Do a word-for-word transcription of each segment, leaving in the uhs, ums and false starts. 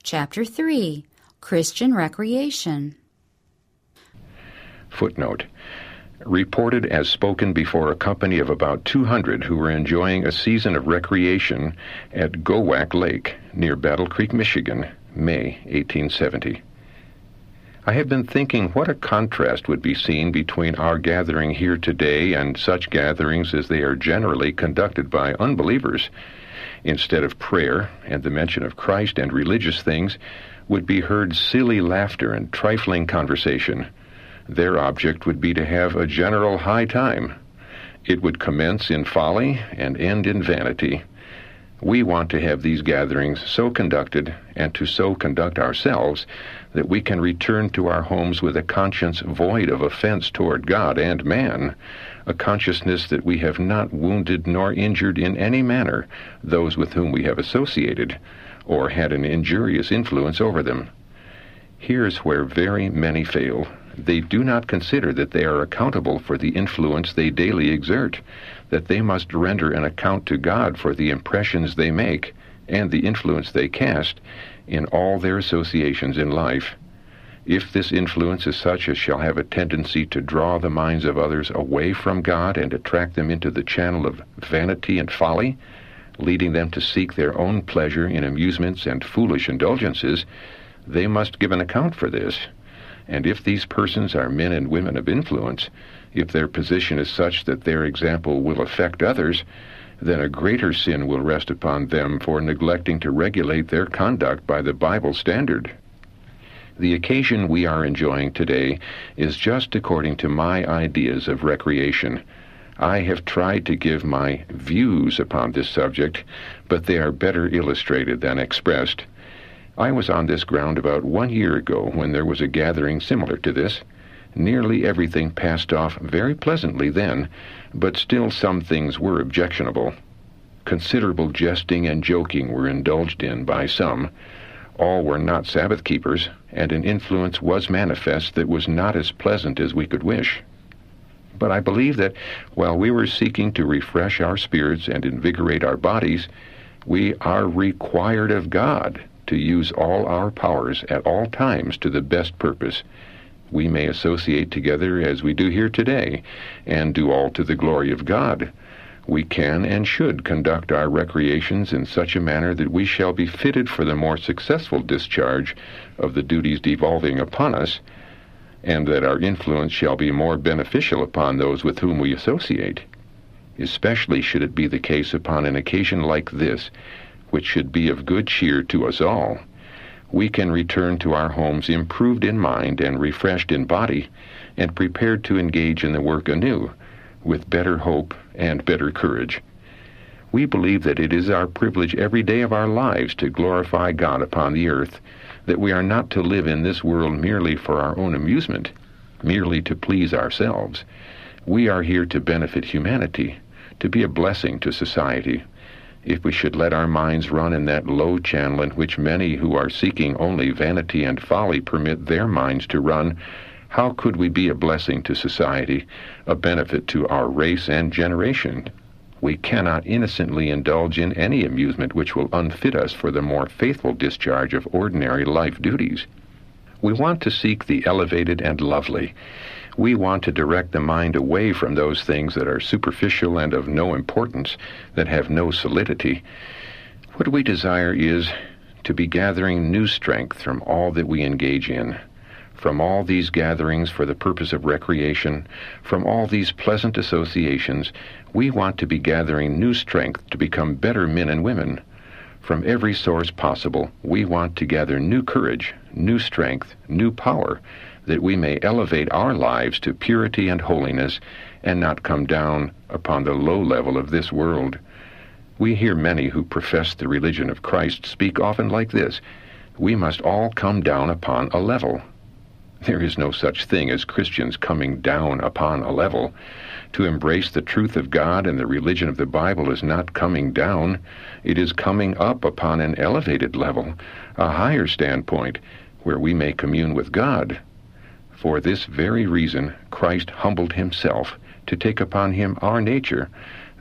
Chapter three, Christian Recreation. Footnote. Reported as spoken before a company of about two hundred who were enjoying a season of recreation at Gowak Lake, near Battle Creek, Michigan, May eighteen seventy. I have been thinking what a contrast would be seen between our gathering here today and such gatherings as they are generally conducted by unbelievers. Instead of prayer and the mention of Christ and religious things, would be heard silly laughter and trifling conversation. Their object would be to have a general high time. It would commence in folly and end in vanity. We want to have these gatherings so conducted and to so conduct ourselves that we can return to our homes with a conscience void of offense toward God and man, a consciousness that we have not wounded nor injured in any manner those with whom we have associated, or had an injurious influence over them. Here's where very many fail. They do not consider that they are accountable for the influence they daily exert, that they must render an account to God for the impressions they make and the influence they cast in all their associations in life. If this influence is such as shall have a tendency to draw the minds of others away from God and attract them into the channel of vanity and folly, leading them to seek their own pleasure in amusements and foolish indulgences, they must give an account for this. And if these persons are men and women of influence, if their position is such that their example will affect others, then a greater sin will rest upon them for neglecting to regulate their conduct by the Bible standard. The occasion we are enjoying today is just according to my ideas of recreation. I have tried to give my views upon this subject, but they are better illustrated than expressed. I was on this ground about one year ago when there was a gathering similar to this. Nearly everything passed off very pleasantly then, but still some things were objectionable. Considerable jesting and joking were indulged in by some. All were not Sabbath keepers, and an influence was manifest that was not as pleasant as we could wish. But I believe that while we were seeking to refresh our spirits and invigorate our bodies, we are required of God to use all our powers at all times to the best purpose. We may associate together as we do here today, and do all to the glory of God. We can and should conduct our recreations in such a manner that we shall be fitted for the more successful discharge of the duties devolving upon us, and that our influence shall be more beneficial upon those with whom we associate. Especially should it be the case upon an occasion like this, which should be of good cheer to us all. We can return to our homes improved in mind and refreshed in body, and prepared to engage in the work anew, with better hope and better courage. We believe that it is our privilege every day of our lives to glorify God upon the earth, that we are not to live in this world merely for our own amusement, merely to please ourselves. We are here to benefit humanity, to be a blessing to society. If we should let our minds run in that low channel in which many who are seeking only vanity and folly permit their minds to run, how could we be a blessing to society, a benefit to our race and generation? We cannot innocently indulge in any amusement which will unfit us for the more faithful discharge of ordinary life duties. We want to seek the elevated and lovely. We want to direct the mind away from those things that are superficial and of no importance, that have no solidity. What we desire is to be gathering new strength from all that we engage in, from all these gatherings for the purpose of recreation, from all these pleasant associations. We want to be gathering new strength to become better men and women. From every source possible, we want to gather new courage, new strength, new power, that we may elevate our lives to purity and holiness, and not come down upon the low level of this world. We hear many who profess the religion of Christ speak often like this: we must all come down upon a level. There is no such thing as Christians coming down upon a level. To embrace the truth of God and the religion of the Bible is not coming down. It is coming up upon an elevated level, a higher standpoint, where we may commune with God. For this very reason, Christ humbled himself to take upon him our nature,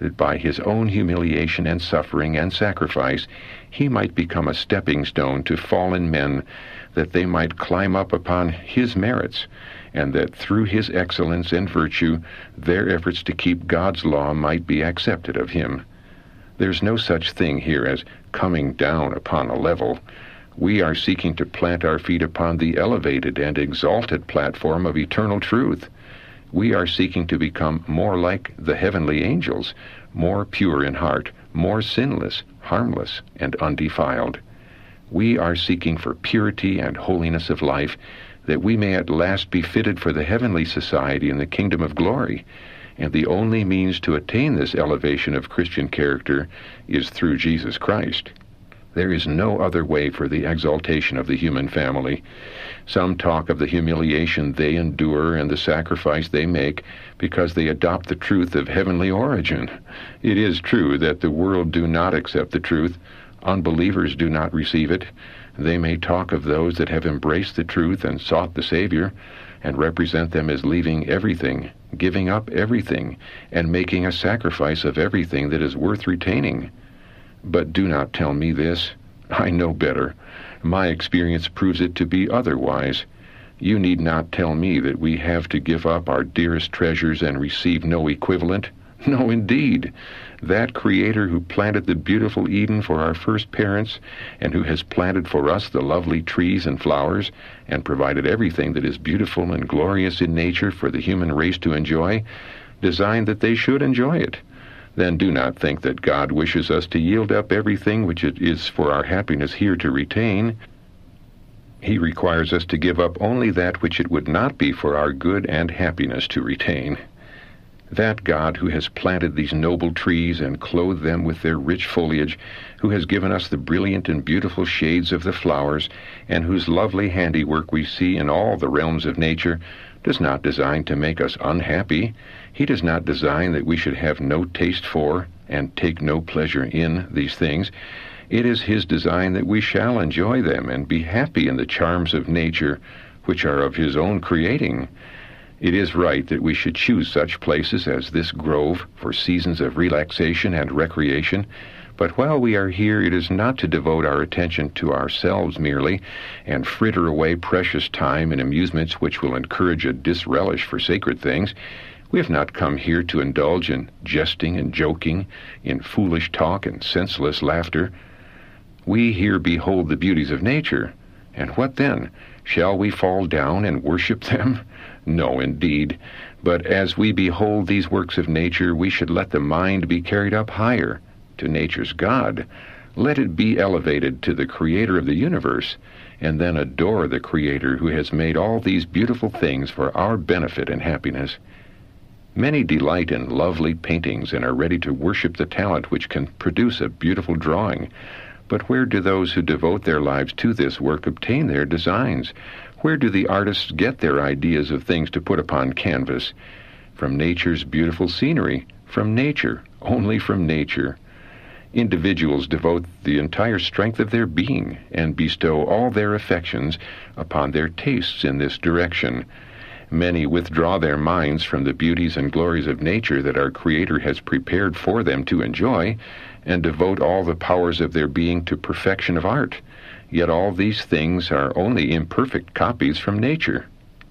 that by his own humiliation and suffering and sacrifice he might become a stepping stone to fallen men, that they might climb up upon his merits, and that through his excellence and virtue their efforts to keep God's law might be accepted of him. There's no such thing here as coming down upon a level. We are seeking to plant our feet upon the elevated and exalted platform of eternal truth. We are seeking to become more like the heavenly angels, more pure in heart, more sinless, harmless, and undefiled. We are seeking for purity and holiness of life, that we may at last be fitted for the heavenly society in the kingdom of glory. And the only means to attain this elevation of Christian character is through Jesus Christ. There is no other way for the exaltation of the human family. Some talk of the humiliation they endure and the sacrifice they make because they adopt the truth of heavenly origin. It is true that the world do not accept the truth. Unbelievers do not receive it. They may talk of those that have embraced the truth and sought the Savior, and represent them as leaving everything, giving up everything, and making a sacrifice of everything that is worth retaining. But do not tell me this. I know better. My experience proves it to be otherwise. You need not tell me that we have to give up our dearest treasures and receive no equivalent. No, indeed. That Creator who planted the beautiful Eden for our first parents, and who has planted for us the lovely trees and flowers, and provided everything that is beautiful and glorious in nature for the human race to enjoy, designed that they should enjoy it. Then do not think that God wishes us to yield up everything which it is for our happiness here to retain. He requires us to give up only that which it would not be for our good and happiness to retain. That God who has planted these noble trees and clothed them with their rich foliage, who has given us the brilliant and beautiful shades of the flowers, and whose lovely handiwork we see in all the realms of nature, does not design to make us unhappy. He does not design that we should have no taste for and take no pleasure in these things. It is His design that we shall enjoy them and be happy in the charms of nature, which are of His own creating. It is right that we should choose such places as this grove for seasons of relaxation and recreation, but while we are here, it is not to devote our attention to ourselves merely, and fritter away precious time in amusements which will encourage a disrelish for sacred things. We have not come here to indulge in jesting and joking, in foolish talk and senseless laughter. We here behold the beauties of nature, and what then? Shall we fall down and worship them? No, indeed. But as we behold these works of nature, we should let the mind be carried up higher, to nature's God. Let it be elevated to the Creator of the universe, and then adore the Creator who has made all these beautiful things for our benefit and happiness. Many delight in lovely paintings and are ready to worship the talent which can produce a beautiful drawing. But where do those who devote their lives to this work obtain their designs? Where do the artists get their ideas of things to put upon canvas? From nature's beautiful scenery, from nature, only from nature. Individuals devote the entire strength of their being and bestow all their affections upon their tastes in this direction. Many withdraw their minds from the beauties and glories of nature that our Creator has prepared for them to enjoy, and devote all the powers of their being to perfection of art. Yet all these things are only imperfect copies from nature.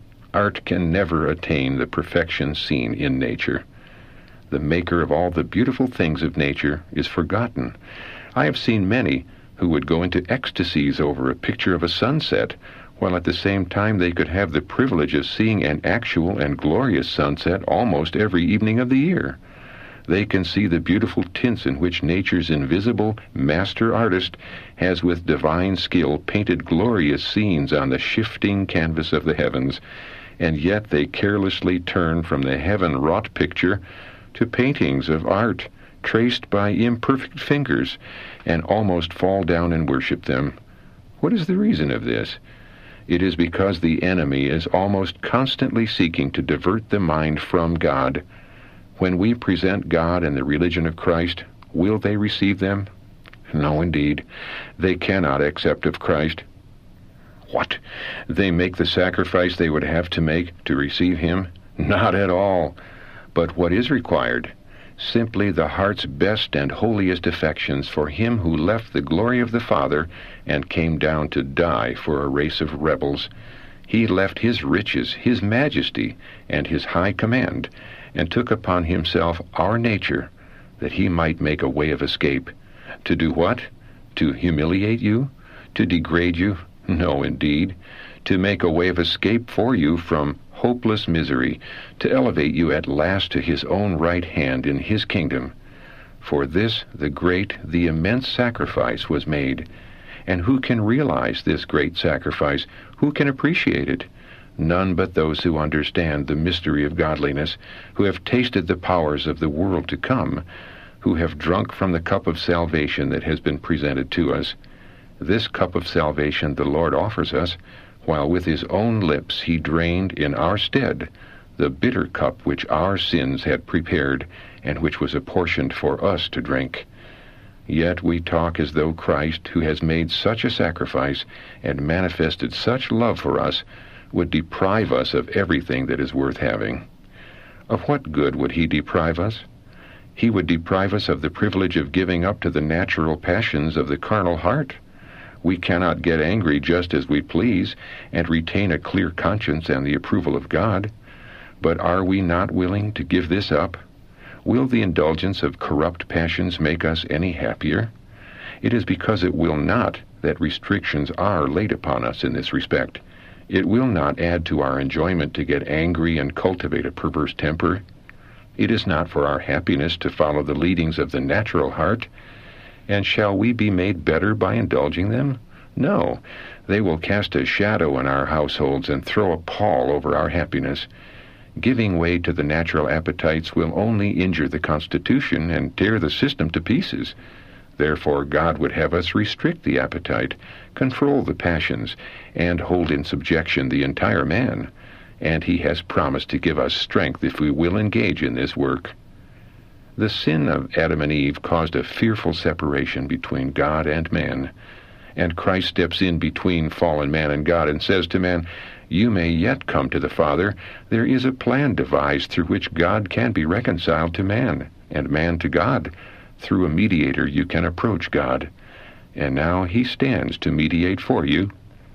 Art can never attain the perfection seen in nature. The maker of all the beautiful things of nature is forgotten. I have seen many who would go into ecstasies over a picture of a sunset, while at the same time they could have the privilege of seeing an actual and glorious sunset almost every evening of the year. They can see the beautiful tints in which nature's invisible master artist has with divine skill painted glorious scenes on the shifting canvas of the heavens, and yet they carelessly turn from the heaven-wrought picture to paintings of art traced by imperfect fingers, and almost fall down and worship them. What is the reason of this? It is because the enemy is almost constantly seeking to divert the mind from God. When we present God and the religion of Christ, will they receive them? No, indeed. They cannot accept of Christ. What? They make the sacrifice they would have to make to receive Him? Not at all. But what is required? simply the heart's best and holiest affections for him who left the glory of the Father and came down to die for a race of rebels. He left his riches, his majesty, and his high command, and took upon himself our nature, that he might make a way of escape. To do what? To humiliate you? To degrade you? No, indeed. To make a way of escape for you from hopeless misery, to elevate you at last to his own right hand in his kingdom. For this, the great, the immense sacrifice was made. And who can realize this great sacrifice? Who can appreciate it? None but those who understand the mystery of godliness, who have tasted the powers of the world to come, who have drunk from the cup of salvation that has been presented to us. This cup of salvation the Lord offers us, while with his own lips he drained in our stead the bitter cup which our sins had prepared, and which was apportioned for us to drink. Yet we talk as though Christ, who has made such a sacrifice and manifested such love for us, would deprive us of everything that is worth having. Of what good would he deprive us? He would deprive us of the privilege of giving up to the natural passions of the carnal heart. We cannot get angry just as we please and retain a clear conscience and the approval of God. But are we not willing to give this up? Will the indulgence of corrupt passions make us any happier? It is because it will not that restrictions are laid upon us in this respect. It will not add to our enjoyment to get angry and cultivate a perverse temper. It is not for our happiness to follow the leadings of the natural heart. And shall we be made better by indulging them? No, they will cast a shadow in our households and throw a pall over our happiness. Giving way to the natural appetites will only injure the constitution and tear the system to pieces. Therefore God would have us restrict the appetite, control the passions, and hold in subjection the entire man. And he has promised to give us strength if we will engage in this work. The sin of Adam and Eve caused a fearful separation between God and man. And Christ steps in between fallen man and God and says to man, "You may yet come to the Father. There is a plan devised through which God can be reconciled to man, and man to God. Through a mediator you can approach God. And now he stands to mediate for you.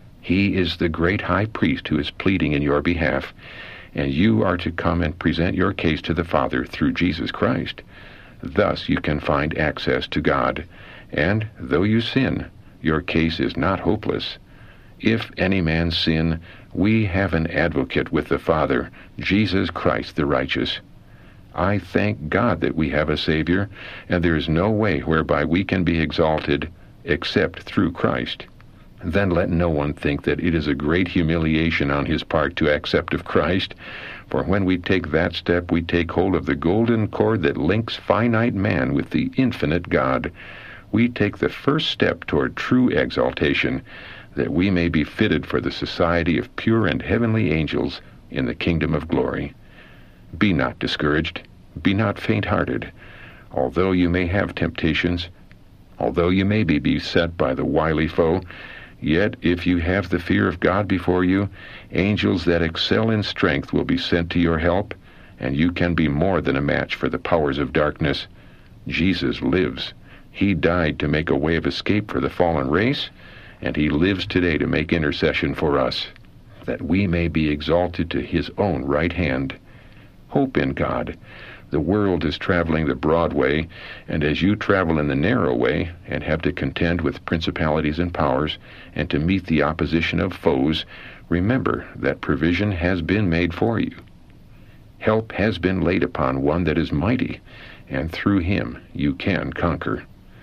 He is the great high priest who is pleading in your behalf, and you are to come and present your case to the Father through Jesus Christ. Thus you can find access to God, and though you sin, your case is not hopeless. If any man sin, we have an advocate with the Father, Jesus Christ the righteous. I thank God that we have a Savior, and there is no way whereby we can be exalted except through Christ. Then let no one think that it is a great humiliation on his part to accept of Christ, for when we take that step, we take hold of the golden cord that links finite man with the infinite God. We take the first step toward true exaltation, that we may be fitted for the society of pure and heavenly angels in the kingdom of glory. Be not discouraged, be not faint-hearted. Although you may have temptations, although you may be beset by the wily foe, yet if you have the fear of God before you, angels that excel in strength will be sent to your help, and you can be more than a match for the powers of darkness. Jesus lives. He died to make a way of escape for the fallen race, and he lives today to make intercession for us, that we may be exalted to his own right hand. Hope in God. The world is traveling the broad way, and as you travel in the narrow way, and have to contend with principalities and powers, and to meet the opposition of foes, remember that provision has been made for you. Help has been laid upon one that is mighty, and through him you can conquer.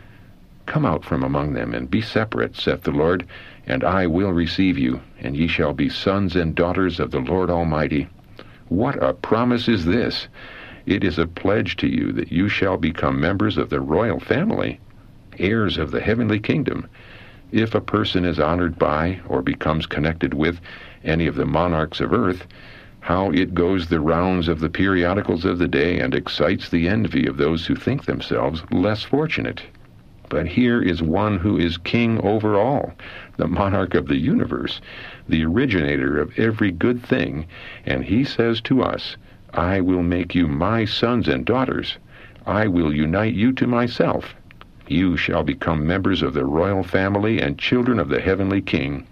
Come out from among them, and be separate, saith the Lord, and I will receive you, and ye shall be sons and daughters of the Lord Almighty. What a promise is this! It is a pledge to you that you shall become members of the royal family, heirs of the heavenly kingdom. If a person is honored by, or becomes connected with, any of the monarchs of earth, how it goes the rounds of the periodicals of the day and excites the envy of those who think themselves less fortunate. But here is one who is king over all, the monarch of the universe, the originator of every good thing, and he says to us, I will make you my sons and daughters. I will unite you to myself. You shall become members of the royal family and children of the heavenly King.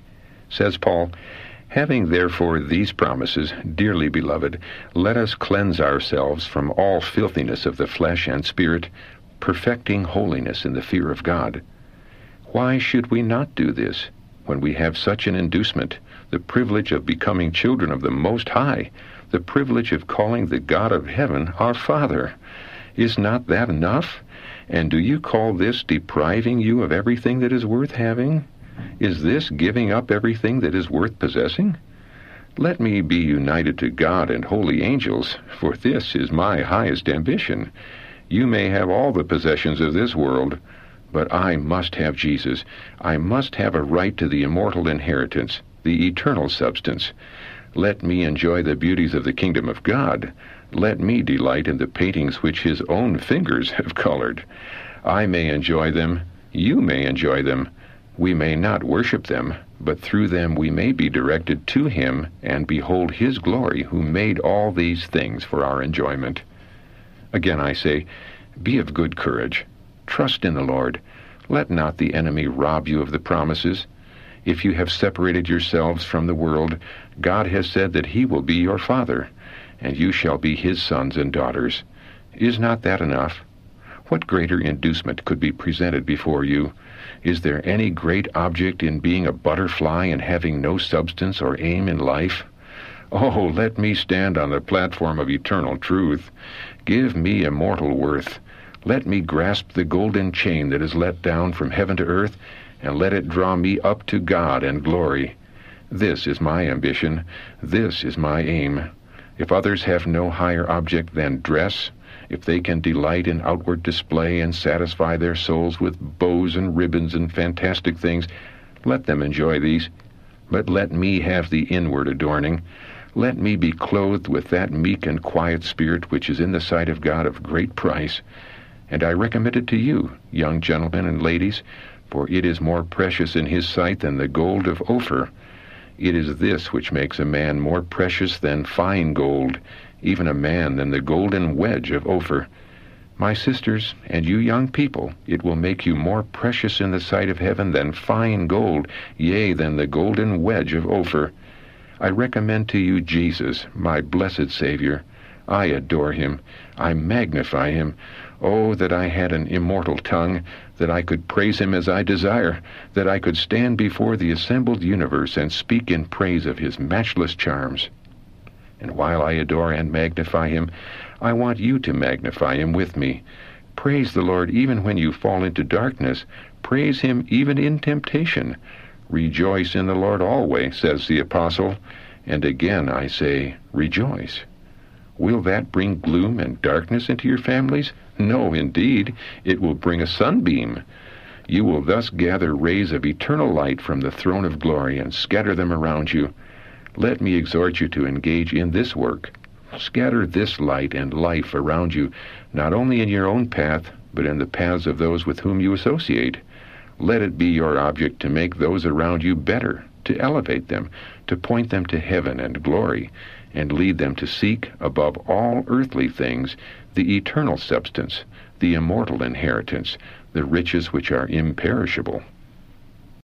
Says Paul, having therefore these promises, dearly beloved, let us cleanse ourselves from all filthiness of the flesh and spirit, perfecting holiness in the fear of God. Why should we not do this, when we have such an inducement, the privilege of becoming children of the Most High, the privilege of calling the God of heaven our Father? Is not that enough? And do you call this depriving you of everything that is worth having? Is this giving up everything that is worth possessing? Let me be united to God and holy angels, for this is my highest ambition. You may have all the possessions of this world, but I must have Jesus. I must have a right to the immortal inheritance, the eternal substance. Let me enjoy the beauties of the kingdom of God. Let me delight in the paintings which his own fingers have colored. I may enjoy them. You may enjoy them. We may not worship them, but through them we may be directed to him and behold his glory, who made all these things for our enjoyment. Again I say, be of good courage. Trust in the Lord. Let not the enemy rob you of the promises. If you have separated yourselves from the world, God has said that he will be your Father, and you shall be his sons and daughters. Is not that enough? What greater inducement could be presented before you? Is there any great object in being a butterfly and having no substance or aim in life? Oh, let me stand on the platform of eternal truth. Give me immortal worth. Let me grasp the golden chain that is let down from heaven to earth, and let it draw me up to God and glory. This is my ambition. This is my aim. If others have no higher object than dress, if they can delight in outward display and satisfy their souls with bows and ribbons and fantastic things, let them enjoy these. But let me have the inward adorning. Let me be clothed with that meek and quiet spirit which is in the sight of God of great price. And I recommend it to you, young gentlemen and ladies, for it is more precious in his sight than the gold of Ophir. It is this which makes a man more precious than fine gold, even a man than the golden wedge of Ophir. My sisters, and you young people, it will make you more precious in the sight of heaven than fine gold, yea, than the golden wedge of Ophir. I recommend to you Jesus, my blessed Savior. I adore him. I magnify him. Oh, that I had an immortal tongue, that I could praise him as I desire, that I could stand before the assembled universe and speak in praise of his matchless charms. And while I adore and magnify him, I want you to magnify him with me. Praise the Lord even when you fall into darkness. Praise him even in temptation. Rejoice in the Lord always, says the apostle. And again I say, rejoice. Will that bring gloom and darkness into your families? No, indeed. It will bring a sunbeam. You will thus gather rays of eternal light from the throne of glory and scatter them around you. Let me exhort you to engage in this work. Scatter this light and life around you, not only in your own path, but in the paths of those with whom you associate. Let it be your object to make those around you better, to elevate them, to point them to heaven and glory, and lead them to seek, above all earthly things, the eternal substance, the immortal inheritance, the riches which are imperishable.